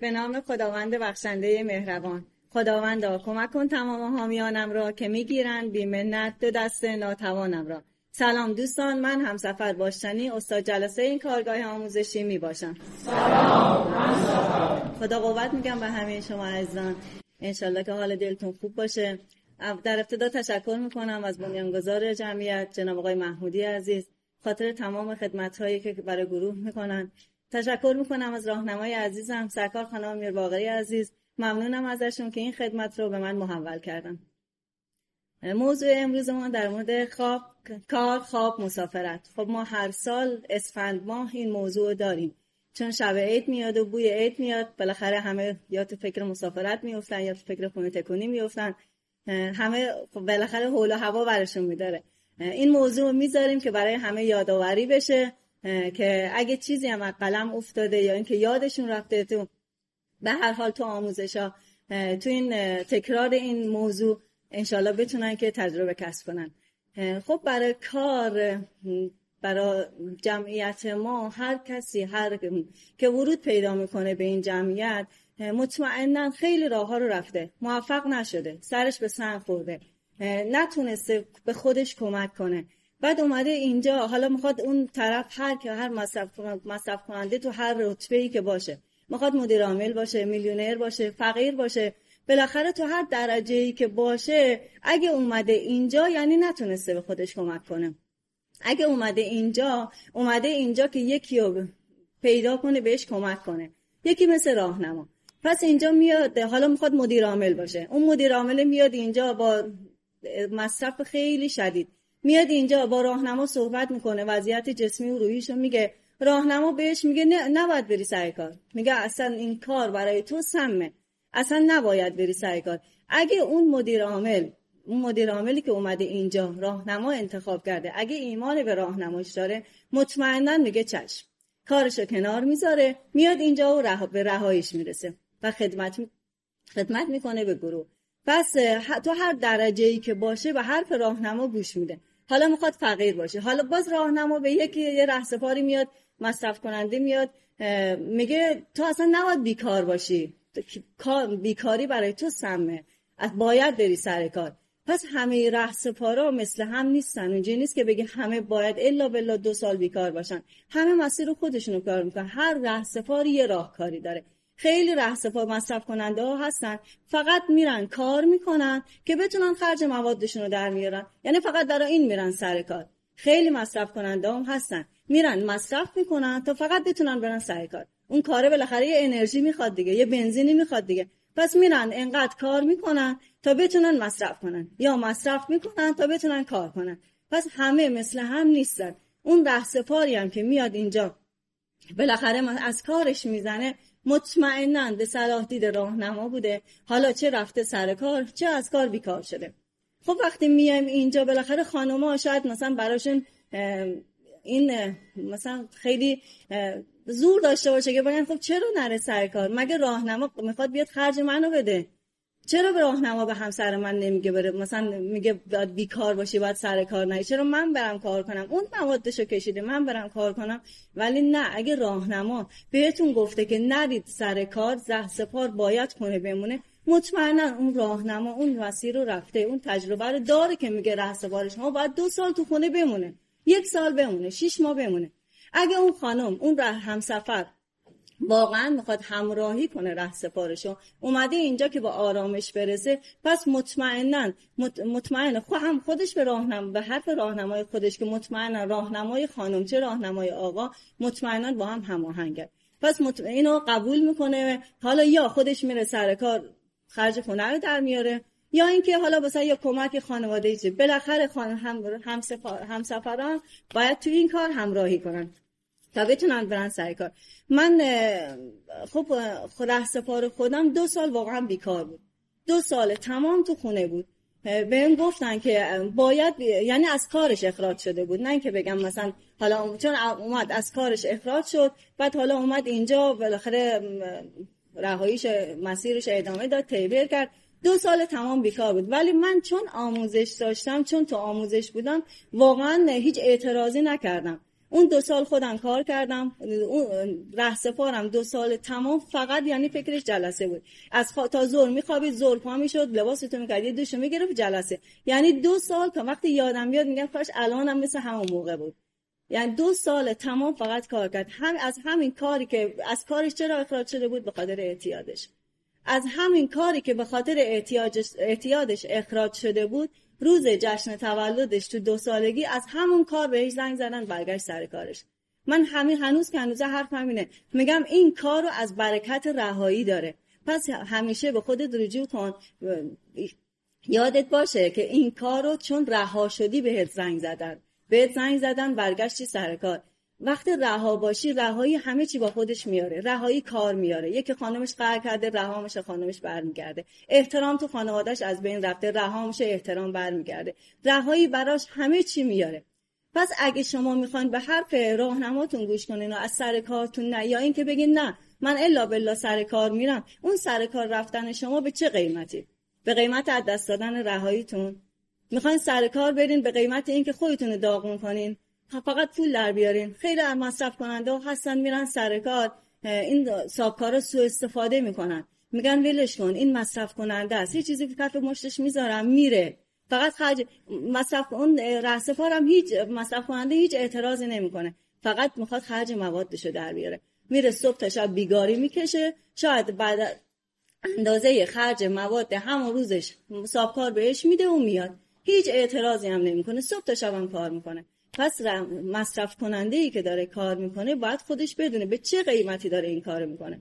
به نام خداوند بخشنده مهربان. خداوندا کمک کن تمام حامیانم را که میگیرند بی منت دو دست ناتوانم را. سلام دوستان، من همسفر باشتنی استاد جلسه این کارگاه آموزشی می باشم. سلام، من سفر. خدا قوت میگم به همه شما عزیزان. انشالله که حال دلتون خوب باشه. در ابتدا تشکر میکنم از بنیانگذار جمعیت جناب آقای محمودی عزیز خاطر تمام خدمت‌هایی که برای گروه میکنن. تشکر میکنم از راهنمای عزیزم سرکار خانم میرباقری عزیز. ممنونم ازشون که این خدمت رو به من محول کردن. موضوع امروز ما در مورد خواب مسافرت. خب ما هر سال اسفند ماه این موضوع داریم، چون شب عید میاد و بوی عید میاد، بالاخره همه یا تو فکر مسافرت میافتن یا تو فکر خونه تکونی میافتن، همه بالاخره حول و هوا برشون میداره. این موضوع میذاریم که برای همه یادآوری بشه که اگه چیزی هم از قلم افتاده یا اینکه یادشون رفته، تو به هر حال تو آموزشا تو این تکرار این موضوع انشالله بتونن که تجربه کسب کنن. خب برای کار، برای جمعیت ما، هر کسی که ورود پیدا میکنه به این جمعیت مطمئناً خیلی راه ها رو رفته، موفق نشده، سرش به سنگ خورده، نتونسته به خودش کمک کنه. بعد اومده اینجا، حالا میخواد اون طرف هر مصرف کننده تو هر رتبه‌ای که باشه، میخواد مدیر عامل باشه، میلیونر باشه، فقیر باشه، بالاخره تو هر درجه‌ای که باشه، اگه اومده اینجا یعنی نتونسته به خودش کمک کنه. اگه اومده اینجا که یکی رو پیدا کنه بهش کمک کنه، یکی مثل راهنما. پس اینجا میاد، حالا میخواد مدیر عامل باشه، اون مدیر عامل میاد اینجا با مصرف خیلی شدید، میاد اینجا با راهنما صحبت میکنه، وضعیت جسمی و روحیشو میگه، راهنما بهش میگه نباید بری سر کار، میگه اصلا این کار برای تو سمه، اصلا نباید بری سر کار. اگه اون مدیر عاملی که اومده اینجا راهنما انتخاب کرده، اگه ایمان به راهنمایش داره، مطمئنا میگه چشم، کارشو کنار میذاره، میاد اینجا و به رهاییش میرسه و خدمت میکنه به گروه. پس تو هر درجه‌ای که باشه به حرف راهنما گوش میده. حالا میخواد فقیر باشه، حالا باز راهنما به یه رهسپاری میاد، مصرف کننده میاد، میگه تو اصلا نباید بیکار باشی، بیکاری برای تو سمه، باید بری سر کار. پس همه رهسپارا مثل هم نیستن، اونجوری نیست که بگه همه باید الا بالله 2 سال بیکار باشن، همه مسیر خودشونو کار میکنن. هر رهسپاری یه راهکاری داره. خیلی رهسپار مصرف کننده ها هستن فقط میرن کار میکنن که بتونن خرج موادشون رو در میارن، یعنی فقط برای این میرن سر کار. خیلی مصرف کننده هم هستن میرن مصرف میکنن تا فقط بتونن برن سر کار. اون کاره بالاخره یه انرژی میخواد دیگه، یه بنزینی میخواد دیگه، پس میرن انقدر کار میکنن تا بتونن مصرف کنن، یا مصرف میکنن تا بتونن کار کنن. پس همه مثل هم نیستن. اون رهسپاری هم که میاد اینجا بالاخره از کارش میزنه، مطمئناً به صلاح دید راهنما بوده، حالا چه رفته سر کار چه از کار بیکار شده. خب وقتی میایم اینجا بالاخره خانوما شاید مثلا براشون این مثلا خیلی زور داشته باشه که بگن خب چرا نره سر کار، مگه راهنما میخواد بیاد خرج منو بده؟ چرا به راهنما به همسر من نمیگه بره، مثلا میگه باید بیکار باشی باید سر کار نری، چرا من برم کار کنم؟ اون موادشو کشیده من برم کار کنم. ولی نه، اگه راهنما بهتون گفته که نرید سر کار، رهسپار باید خونه بمونه، مطمئنا اون راهنما اون مسیر رو رفته، اون تجربه رو داره که میگه رهسپارش ما باید 2 سال تو خونه بمونه، 1 سال بمونه، 6 ماه بمونه. اگه اون خانم، اون همسفر واقعا میخواد همراهی کنه رهسپارشو، اومده اینجا که با آرامش برسه، پس مطمئن هم خودش به حرف راهنمای خودش که مطمئنا راهنمای خانم چه راهنمای آقا مطمئنا با هم هماهنگه. پس اینو قبول میکنه، حالا یا خودش میره سر کار خرج خونه رو در میاره، یا اینکه حالا مثلا یا کمک خانواده‌ای چه، بالاخره همسفران باید تو این کار همراهی کنن تا بتونن برن سر کار. من خب رهسپار خودم 2 سال واقعا بیکار بود، 2 سال تمام تو خونه بود. بهم گفتن که باید، یعنی از کارش اخراج شده بود، نه اینکه بگم مثلا حالا چون اومد از کارش اخراج شد، بعد حالا اومد اینجا بالاخره رهاییش مسیرش ادامه داد، تیبر کرد، 2 سال تمام بیکار بود. ولی من چون آموزش داشتم، چون تو آموزش بودم، واقعا هیچ اعتراضی نکردم. اون 2 سال خودم کار کردم، اون رهسپارم 2 سال تمام فقط یعنی فکرش جلسه بود. از تا ظهر میخوابید، ظهر پا میشد، لباستون میکرد، یه دوش میگرفت، جلسه. یعنی 2 سال تا وقتی یادم میاد میگم کاش الانم مثل همون موقع بود. یعنی 2 سال تمام فقط کار کرد. از همین کاری که از کارش چرا اخراج شده بود؟ به خاطر اعتیادش. از همین کاری که به خاطر اعتیادش اخراج شده بود، روز جشن تولدش تو 2 سالگی از همون کار بهش زنگ زدن، برگشت سر کارش. من هنوز که هنوز حرف همینه، میگم این کار رو از برکت رهایی داره. پس همیشه به خودت رجوع کن، یادت باشه که این کار رو چون رها شدی بهت زنگ زدن برگشتی سر کار. وقتی رها باشی، رهایی همه چی با خودش میاره. رهایی کار میاره. یکی خانمش قهر کرده، رها میشه، خانمش برمیگرده. احترام تو خانواده‌اش از بین رفته، رها میشه، احترام برمیگرده. رهایی براش همه چی میاره. پس اگه شما میخواین به حرف راهنماتون گوش کنین و از سر کارتون نه، یا این که بگین نه من الا بالله سر کار میرم، اون سر کار رفتن شما به چه قیمتی؟ به قیمت از دست دادن رهاییتون؟ میخواین سر کار برین به قیمت این که خودتون داغون کنین، فقط پول در بیارین؟ خیلی مصرف کننده ها هستن میرن سر کار، این سابکارا سوء استفاده میکنن، میگن ولش کن این مصرف کننده است، یه چیزی که کف مشتش میذارم میره، فقط خرج مصرف. اون رهسپارم هیچ مصرف کننده هیچ اعتراضی نمیکنه، فقط میخواد خرج موادشو در بیاره. میره صبح تا شب بیگاری میکشه، شاید بعد اندازه خرج مواد همون روزش سابکار بهش میده و میاد، هیچ اعتراضی هم نمیکنه، صبح تا شب هم کار میکنه. پس مصرف کننده ای که داره کار میکنه باید خودش بدونه به چه قیمتی داره این کار میکنه.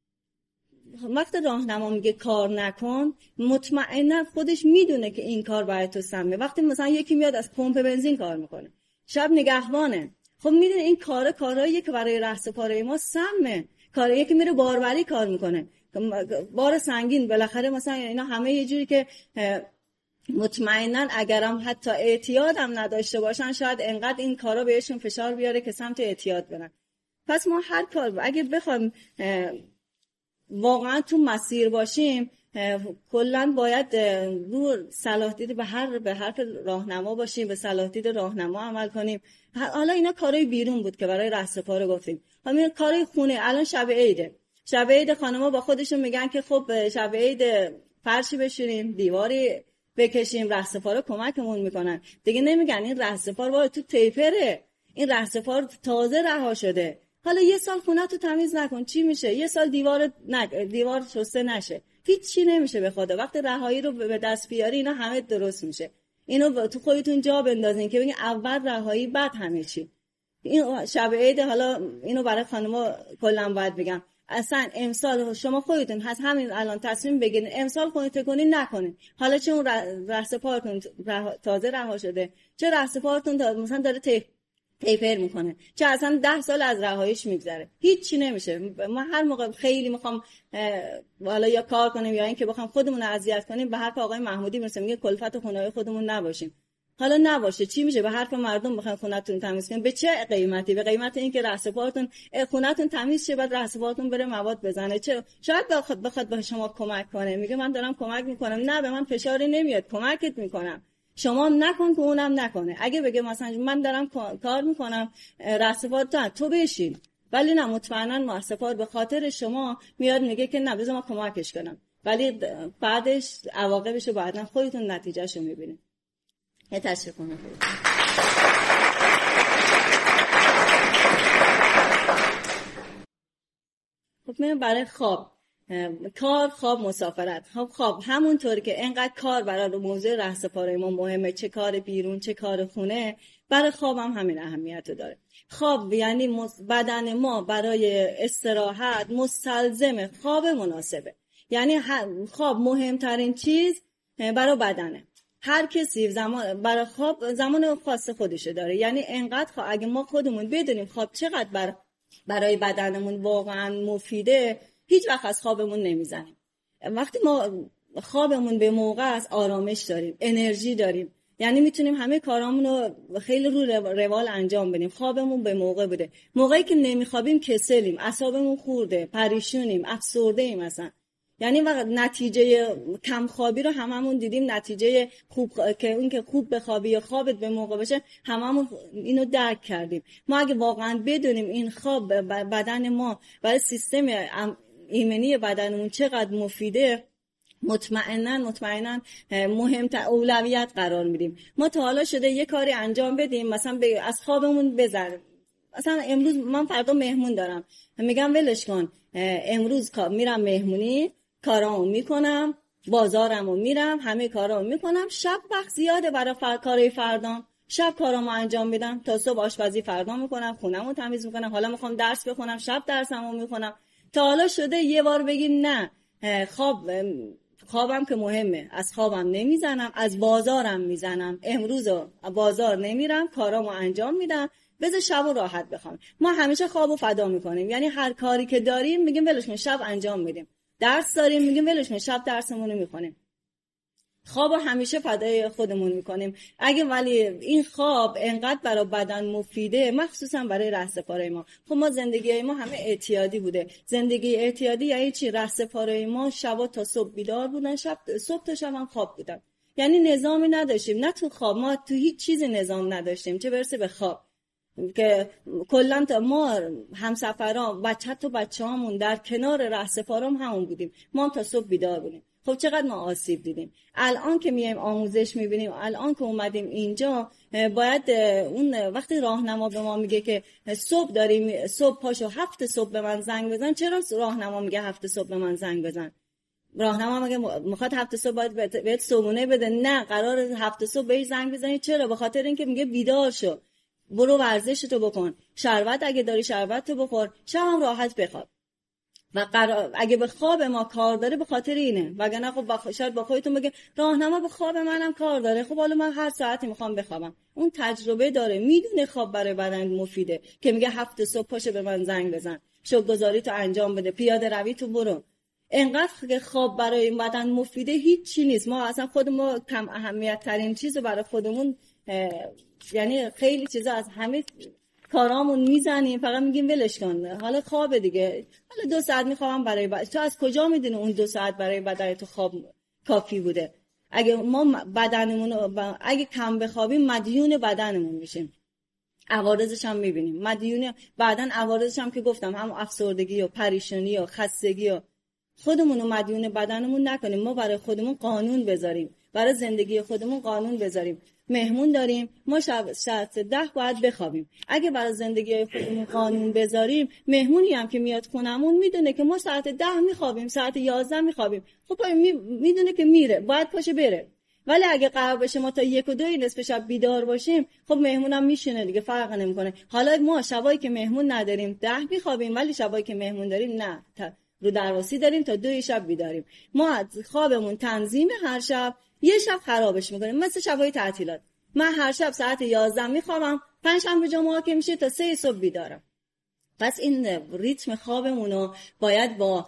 وقتی راهنما میگه کار نکن، مطمئنا خودش میدونه که این کار باید تو سمه. وقتی مثلا یکی میاد از پمپ بنزین کار میکنه، شب نگهبانه، خب میدونه این کاراییه که برای رهسپار ما سمه. کاراییه که میره باربری کار میکنه، بار سنگین، بالاخره مثلا اینا همه یه جوری که مطمئناً اگرم حتی اعتیاد هم نداشته باشن، شاید انقدر این کارا بهشون فشار بیاره که سمت اعتیاد برن. پس ما هر کار اگه بخوایم واقعا تو مسیر باشیم، کلاً باید رو صلاح دید به حرف راهنما باشیم، به صلاح دید راهنما عمل کنیم. حالا اینا کارای بیرون بود که برای رهسپار گفتیم. همین کارای خونه. الان شب عید خانم‌ها با خودشون میگن که خب شب عید فرشی بشوریم، دیواری بکشیم، رهسپارا کمکمون میکنن. دیگه نمیگن این رهسپار وای تو تیپره، این رهسپار تازه رها شده، حالا یه سال خونه تو تمیز نکن چی میشه؟ یه سال دیوار شسته نشه، هیچ چی نمیشه به خدا. وقتی رهایی رو به دست بیاری اینا همه درست میشه. اینو تو خودتون جا بندازین که ببین اول رهایی بعد همه چی. این شب عید، حالا اینو برای خانم‌ها کلا باید بگم، اصلا امسال شما خودتون از همین الان تصمیم بگیرین امسال خودتون کنین نکنین. حالا چه اون رهسپارتون تازه رها شده، چه رهسپارتون مثلا داره تیپر میکنه، چه اصلا 10 سال از رهاییش میگذره، هیچ چی نمیشه. ما هر موقع خیلی میخوام حالا یا کار کنیم یا اینکه بخوام خودمون رو اذیت کنیم، به حرف آقای محمودی میرسیم، میگه کلفت خونه‌های خودمون نباشیم. حالا نباشه چی میشه؟ به حرف مردم بخواید خونه‌تون تمیز کنین، به چه قیمتی؟ به قیمت اینکه رهسپارتون خونه‌تون تمیز شه، بعد رهسپارتون بره مواد بزنه. چه شاید بخواد به شما کمک کنه، میگه من دارم کمک میکنم، نه به من فشاری نمیاد، کمکت میکنم، شما نکن که اونم نکنه. اگه بگه مثلا من دارم کار میکنم رهسپار تو بشین، ولی نه، مطمئنا رهسپار به خاطر شما میاد میگه که نه بذار من کمکش کنم، ولی بعدش عواقبشو بعداً خودتون نتیجهشو میبینید. تشریف کنید. خب من برای خواب مسافرت. خواب همونطوری که انقدر کار برای موضوع رهسپاری ما مهمه، چه کار بیرون چه کار خونه، برای خواب هم همین اهمیت داره. خواب یعنی بدن ما برای استراحت مستلزم خواب مناسبه. یعنی خواب مهمترین چیز برای بدنه. هر کسی برای خواب زمان خاص خودشه داره. یعنی انقدر اگه ما خودمون بدونیم خواب چقدر برای بدنمون واقعا مفیده، هیچ وقت از خوابمون نمیزنیم. وقتی ما خوابمون به موقع است، آرامش داریم، انرژی داریم، یعنی میتونیم همه کارامون رو خیلی رو روال انجام بدیم. خوابمون به موقع بوده. موقعی که نمیخوابیم کسلیم، اعصابمون خورده، پریشونیم، افسرده ایم مثلا. یعنی وقت نتیجه کم خوابی رو هممون دیدیم، نتیجه خوب که اون که خوب بخوابی یا خوابت به موقع باشه هممون اینو درک کردیم. ما اگه واقعا بدونیم این خواب بدن ما برای سیستم ایمنی بدنمون چقدر مفیده، مطمئنا مهمتر اولویت قرار میدیم. ما تا حالا شده یه کاری انجام بدیم، مثلا از خوابمون بزنیم، مثلا امروز من فردا مهمون دارم، میگم ولش کن، امروز میرم مهمونی، کارامو میکنم، بازارمو میرم، همه کارامو میکنم، شب وقت زیاده برای کارای فردام، شب کارامو انجام میدم، تا صبح آشپزی فردا میکنم، خونمو تمیز میکنم، حالا میخوام درس بخونم، شب درسمو میخونم. تا حالا شده یه بار بگیم نه، خوابم که مهمه، از خوابم نمیزنم، از بازارم میزنم، امروز بازار نمیرم، کارامو انجام میدم، بذار شبو راحت بخوام. ما همیشه خوابو فدا میکنیم، یعنی هر کاری که داریم میگیم ولش کن شب انجام میدیم، درس داریم میگیم ولش کن شب درسمون رو میخونیم، خوابو همیشه فدای خودمون میکنیم. اگه ولی این خواب انقدر برای بدن مفیده، مخصوصا برای رهسپارای ما، خب ما زندگی ما همه اعتیادی بوده. زندگی اعتیادی یعنی چی؟ رهسپارای ما شبا تا صبح بیدار بودن، صبح تا شب هم خواب بودن، یعنی نظامی نداشتیم، نه تو خواب، ما تو هیچ چیز نظام نداشتیم چه برسه به خواب. که کلا ما همسفران بچه‌هامون در کنار رهسپارام همون بودیم، ما هم تا صبح بیدار بودیم. خب چقدر ما آسیب دیدیم. الان که میایم آموزش میبینیم، الان که اومدیم اینجا، باید اون وقتی راهنما به ما میگه که صبح داریم، صبح پاشو 7 صبح به من زنگ بزن، چرا راهنما میگه 7 صبح به من زنگ بزن؟ راهنما میگه میخواد 7 صبح باید بهت صبحونه بده، نه قرار 7 صبح بهش زنگ بزنی. چرا؟ به خاطر اینکه میگه بیدار شو، برو ورزشتو بکن، شربت اگه داری شربتو بخور، شبم راحت بخواب. و اگه به خواب ما کار داره به خاطر اینه، وگرنه خب شاید با خودتون بگه راهنما به خواب منم کار داره، خب حالا من هر ساعتی میخوام بخوابم. اون تجربه داره، میدونه خواب برای بدن مفیده، که میگه 7 صبح پاشو به من زنگ بزن، شبگذاری تو انجام بده، پیاده روی تو برو. انقدر که خواب برای بدن مفیده هیچ چی نیست. ما اصلا خودمون کم اهمیت ترین چیزو برای خودمون، یعنی خیلی چیزا از همه کارامون میزنیم، فقط میگیم ولش کن، حالا خواب دیگه، حالا 2 ساعت میخوام برای تو از کجا میدونی اون 2 ساعت برای بدن تو خواب کافی بوده؟ اگه ما بدنمون اگه کم بخوابیم مدیون بدنمون میشیم، عوارضش هم میبینیم، مدیون بعدن عوارضش هم که گفتم، هم افسردگی و پریشانی و خستگی، و خودمون رو مدیون بدنمون نکنیم. ما برای خودمون قانون بذاریم، برای زندگی خودمون قانون بذاریم. مهمون داریم، ما ساعت 10 باید بخوابیم. اگه برای زندگی خودمون قانون بذاریم، مهمونی هم که میاد خونمون میدونه که ما ساعت 10 میخوابیم، ساعت 11 میخوابیم، خب میدونه که میره، باید پاشه بره. ولی اگه قرار بشه ما تا 1 و 2 نصف شب بیدار باشیم، خب مهمونم میشینه دیگه، فرق نمیکنه. حالا ما شبایی که مهمون نداریم 10 میخوابیم، ولی شبایی که مهمون داریم نه، رو درواسی داریم تا 2 شب بیداریم. ما خوابمون تنظیم، هر شب یه شب خرابش میکنیم. مثل شبای تعطیلات، من هر شب ساعت 11 میخوابم، پنجشنبه جمعه که میشه تا 3 صبح بیدارم. پس این ریتم خوابمونو باید با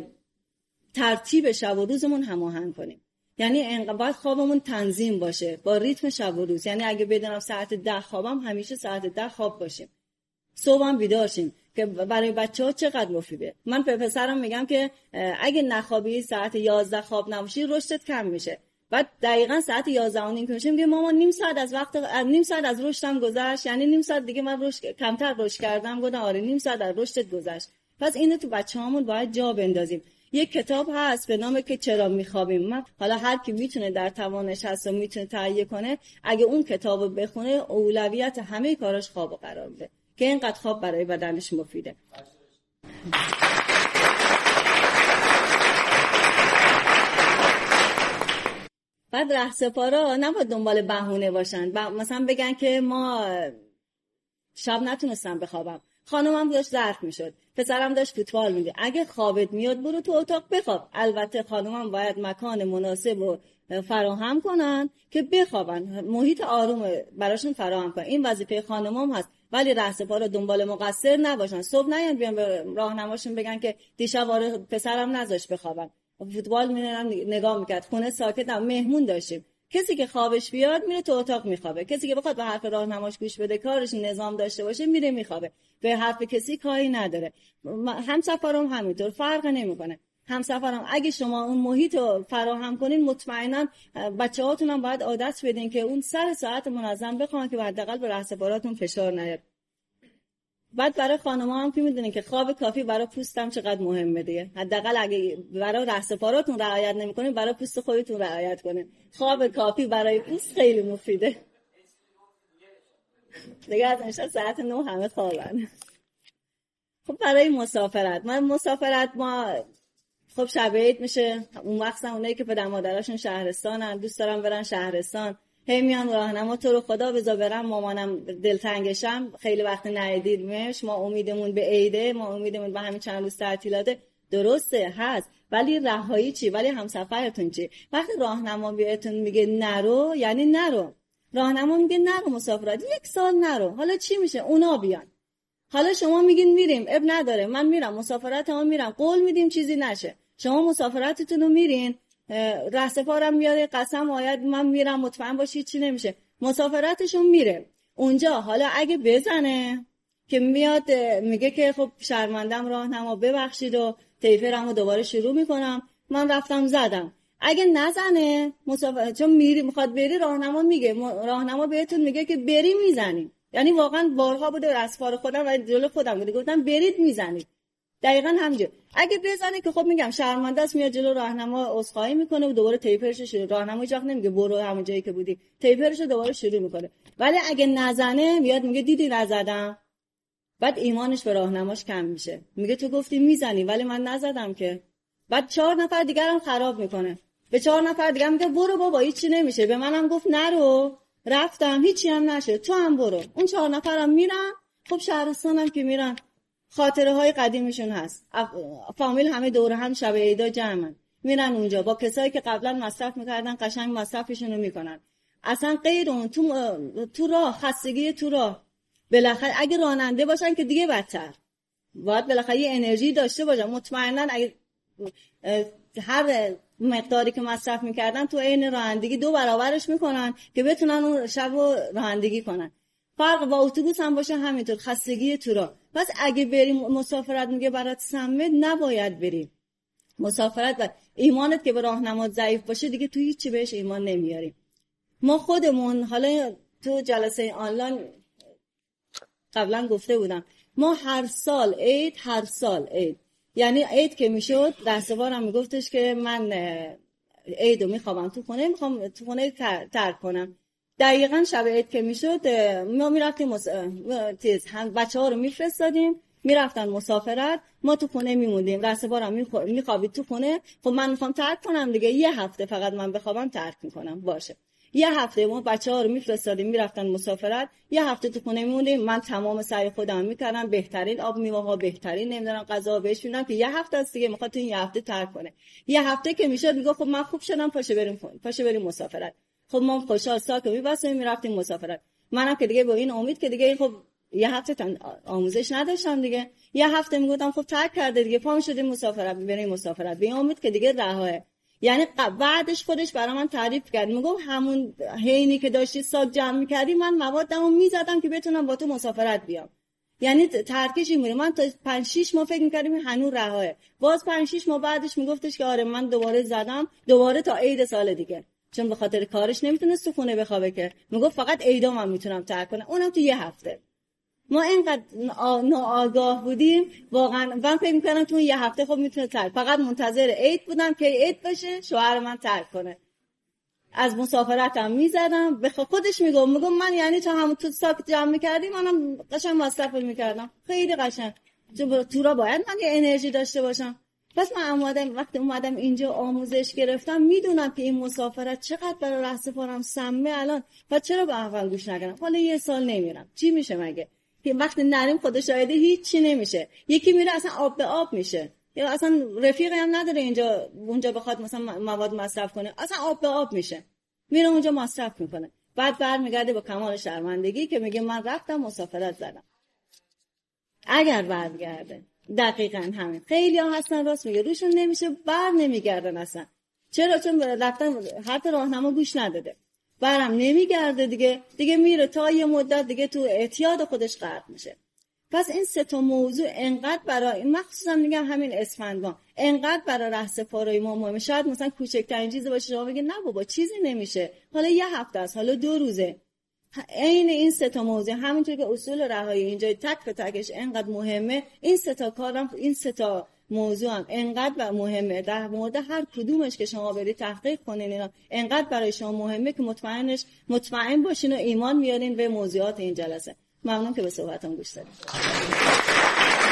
ترتیب شب و روزمون هماهنگ کنیم. یعنی باید خوابمون تنظیم باشه با ریتم شب و روز. یعنی اگه بدونم ساعت 10 خوابم، همیشه ساعت 10 خواب باشیم، صبحم بیدار شیم، که برای بچه‌ها چقدر مفیده. من به پسرم میگم که اگه نخوابی ساعت 11 خواب نباشی، رشدت کم میشه. بعد دقیقاً ساعت 11 که میشه میگه مامان نیم ساعت از رشدم گذشت، یعنی نیم ساعت دیگه من کمتر رشد کردم. گفتم آره، نیم ساعت از رشدت گذشت. پس اینو تو بچه‌هامون باید جا بندازیم. یک کتاب هست به نام که چرا میخوابیم. حالا هر کی میتونه در توانش هست و میتونه تهیه کنه، اگه اون کتابو بخونه، اولویت همه کاراش خوابو قرار بده، که اینقدر خواب برای بدنش مفیده. بعد رهسپارا نباید دنبال بهونه باشن، مثلا بگن که ما شب نتونستم بخوابم، خانمم داشت ظرف میشد، پسرم داشت فوتبال می‌دید. اگه خوابت میاد برو تو اتاق بخواب. البته خانمم باید مکان مناسب رو فراهم کنن که بخوابن، محیط آروم براشون فراهم کنن. این وظیفه خانمام هست. ولی رهسپارا دنبال مقصر نباشن. صبح نیان بیان به راهنماشون بگن که دیشب آره پسرم نذاشت بخوابم، فوتبال می‌رم نگاه می‌کرد، خونه ساکت، مهمون داشتیم. کسی که خوابش بیاد میره تو اتاق میخوابه، کسی که بخواد به حرف راهنماش گوش بده، کارش نظام داشته باشه، میره میخوابه، به حرف کسی کاری نداره. همسفرام همینطور، فرق نمیکنه. همسفرم اگه شما اون محیط رو فراهم کنین، مطمئنا بچه‌هاتون هم باید عادت بدین که اون سر ساعت منظم بخوان که حداقل به رهسپاراتون فشار نیاد. بعد برای خانم‌ها هم که میدونین که خواب کافی برای پوستم چقدر مهمه دیگه. حداقل اگه برای رهسپاراتون رعایت نمی‌کنین، برای پوست خودتون رعایت کنین. خواب کافی برای پوست خیلی مفیده. دیگه از نشست ساعت 9 همه خوابن. خب برای مسافرت، ما خب شب عید میشه، اون وقت اونایی که پدر مادراشون شهرستانن دوست دارن برن شهرستان، هی میان راهنما تو رو خدا بذار برم مامانم دلتنگشم خیلی وقت ندیدیمش، ما امیدمون به عیده، ما امیدمون به همین چند روز تعطیلاته. درسته هست، ولی رهایی چی؟ ولی همسفرتون چی؟ وقتی راهنما بهتون میگه نرو، یعنی نرو. راهنما میگه نرو مسافرت 1 سال نرو، حالا چی میشه؟ اونا بیان. حالا شما میگین میریم، اب نداره، من میرم مسافرتمو میرم، قول میدیم چیزی نشه. شما مسافرتتون رو میرین، رهسپارم میاره قسم آید من میرم، مطمئن باشید چی نمیشه. مسافرتشون میره اونجا، حالا اگه بزنه که میاد میگه که خب شرمندم راهنما ببخشید و تیفرمو دوباره شروع میکنم، من رفتم زدم. اگه نزنه چون میری میخواد بری، راهنما بهتون میگه که بری میزنیم. یعنی واقعا بارها بوده رهسپار خودم و جلو خودم بوده گفتم برید میزنید. دقیقاً همینجوری. اگه بزنه که خب میگم شرمنده است، میاد جلو راهنما عذرخواهی میکنه و دوباره تیپرش شروع. راهنما هیچ وقت نمیگه برو همون جایی که بودی، تیپرش دوباره شروع میکنه. ولی اگه نزنه میاد میگه دیدی نزدم. بعد ایمانش به راهنماش کم میشه، میگه تو گفتی میزنی ولی من نزدم که. بعد 4 نفر دیگر هم خراب میکنه، به 4 نفر دیگر میگه برو بابا هیچی نمیشه، به منم گفت نرو رفتم هیچی هم نشه، تو هم برو. اون 4 نفرم میرن. خب شهرستانم که میرن خاطره های قدیمیشون هست، فامیل همه دوره هم شب عیدا جمعن، میرن اونجا با کسایی که قبلا مصرف میکردن قشنگ مصرفشون رو میکنن. اصلا غیر اون تو راه خستگی تو راه، بالاخره اگه راننده باشن که دیگه بدتر، باید بالاخره یه انرژی داشته باشن. مطمئنا اگه هر مقداری که مصرف میکردن تو عین رانندگی 2 برابرش میکنن که بتونن اون شب رو رانندگی کنن. فرق با اتوبوس هم باشه همینطور، خستگی تو راه. پس اگه بریم مسافرت میگه برات سمه، نباید بریم مسافرت. و ایمانت که به راهنما ضعیف باشه دیگه تو هیچی بهش ایمان نمیاریم. ما خودمون حالا تو جلسه آنلاین قبلا گفته بودم، ما هر سال عید، یعنی عید که میشد رهسپارم میگفتش که من عیدو میخوام تو خونه ترک کنم. دقیقاً شب عید که میشد ما میرفتیم بچه‌ها رو میفرستادیم میرفتن مسافرت، ما تو خونه میموندیم، رهسپارم میخوابید تو خونه. خب من میخوام ترک کنم دیگه، 1 هفته فقط من بخوابم ترک میکنم باشه. 1 هفته ما بچه‌ها رو میفرستادیم میرفتن مسافرت، 1 هفته تو خونه میموندیم. من تمام سعی خودم میکردم، بهترین آب میوه‌ها، بهترین نمیدونم غذا بهش میدم که 1 هفته است دیگه میخواد تو این 1 هفته ترک کنه. 1 هفته که میشد میگه خب من خوب شدم، پاشه بریم مسافرت. خب ما خوشحال ساکت میبستیم میرفتیم مسافرت. منم که دیگه با این امید که دیگه خب 1 هفته آموزش نداشتم دیگه، 1 هفته میگفتم خب ترک کرده دیگه، پام شدیم مسافرت، بریم مسافرت، به این امید که دیگه رهاه. یعنی بعدش خودش برای من تعریف کرد، میگم همون حینی که داشتی ساک جمع میکردی من موادمو میزدم که بتونم با تو مسافرت بیام. یعنی ترکش این بود. من تا 5-6 ماه فکر میکردیم هنوز رهاه، باز 5-6 ماه بعدش میگفتش که آره من دوباره زدم، دوباره تا عید سال دیگه، چون به خاطر کارش نمیتونست تو خونه بخوابه که، میگفت فقط عیدا من میتونم ترک کنم، اونم تو 1 هفته. ما اینقدر ناآگاه بودیم واقعا. من فکر می‌کردم تو 1 هفته خب میتونه ترک، فقط منتظر عید بودم که عید بشه شوهر من ترک کنه. از مسافرتم میزدم، به خودش میگم من یعنی تا همون تو ساک جمع می‌کردیم منم قشنگ مصرف می‌کردم، خیلی قشنگ. تو را باید من یه انرژی داشته باشم. پس من وقتی اومدم اینجا آموزش گرفتم، میدونم که این مسافرت چقدر برای رهسپارم سمه الان. پس چرا به اول گوش نکردم؟ حالا 1 سال نمیرم، چی میشه مگه؟ که وقتی نریم خدا شاهده هیچی نمیشه. یکی میره اصلا آب به آب میشه، یا اصلا رفیقی هم نداره اینجا اونجا بخواد مثلا مواد مصرف کنه، اصلا آب به آب میشه، میره اونجا مصرف میکنه. بعد برمیگرده با کمال شرمندگی که میگه من رفتم مسافرت زدم. اگر برگرده دقیقاً همین. خیلی ها هستن راست میگه روشون نمیشه، بر نمیگردن اصلا. چرا؟ چون رفتن حرف راهنما گوش نداده، برم نمیگرده دیگه میره تا یه مدت دیگه تو اعتیاد خودش غرق میشه. پس این 3 موضوع انقدر برای مخصوصا میگم همین اسفند ماه انقدر برای رهسپارای ما مهمه. شاید مثلا کوچکترین چیزی باشه شما بگید نه بابا چیزی نمیشه، حالا یه هفته است، حالا 2 روزه. عین این 3 موضوع همونطور که اصول رهایی اینجا تک به تکش انقدر مهمه، این 3 کارم این 3 موضوع هم انقدر مهمه. در مورد هر کدومش که شما برید تحقیق کنین اینا انقدر برای شما مهمه که مطمئن باشین و ایمان میارین به موضوعات این جلسه. ممنون که به صحبتم گوش دادید.